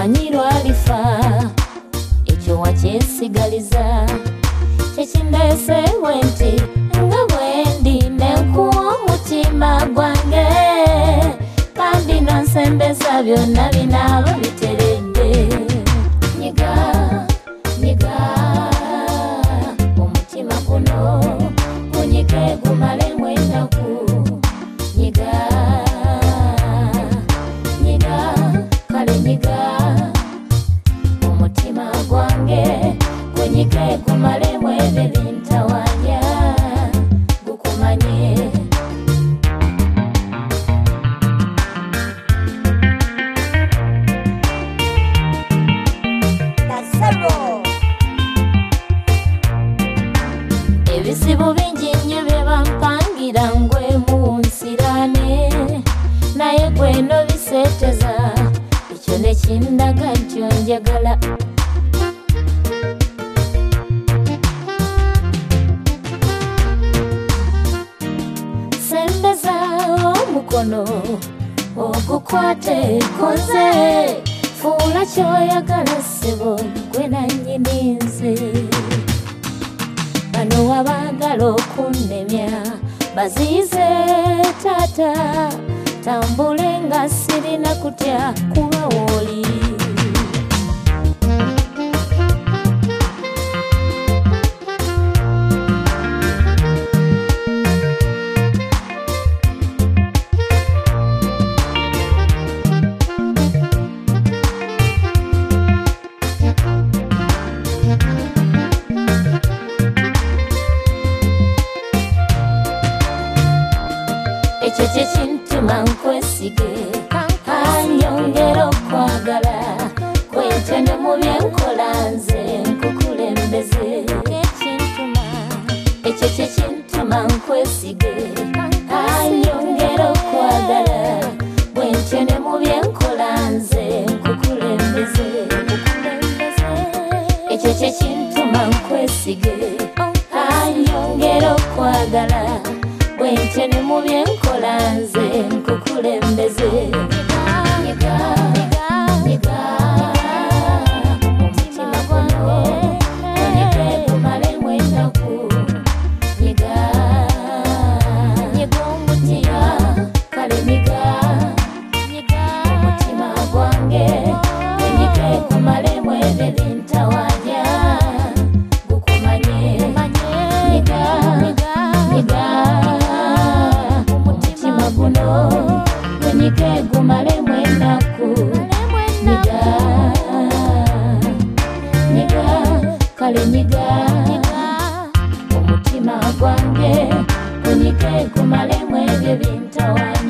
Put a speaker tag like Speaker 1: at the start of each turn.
Speaker 1: manyirwa alifa ekyo wakyesigaliza kyekindese wenti nga bwendi nenkuwa omutima gwange kandi nonsembeza byonna binaaba biteredde nyiga nyiga omutima guno gunyige gumalemu ennaku nyiga nyiga kale nyiga omutima gwange gunyige gumalemu ebyo bintawanya gukumanye ebizibu bingi nnyo bye bampangira ngwe mu nsirane naye gweno biseeteza ekyo ne kindaga ntyo njagala sembeza omukono ogukwate koze fuula kyoyagala ssebo gwe nannyini nze bano abaagala okunnemya baziize taata tambule nga sirina kutya kuba wooli ekyo kyekintuma nkwesige anyongera okwagala kwentende mu byenkola nze nkukulembeze ekyo kyekintuma nkwesige anyongera okwagala kwentende mu byenkola nze nkukulembeze ekyo kyekintuma nkwesige anyongera okwagala wentene mu byenkola nze nkukulembeze nyiga nyiga omutima gwange gunyige gumalemu ennaku nyiga nyiga omutima kale nyiga omutima gwange gunyige gumalemu ebyo bintawanya gukumanye nyiga nyiga guno gunyige gumalemu ennaku nyiga nyiga kale nyiga omutima gwange gunyige gumalemu ebyo bintawanya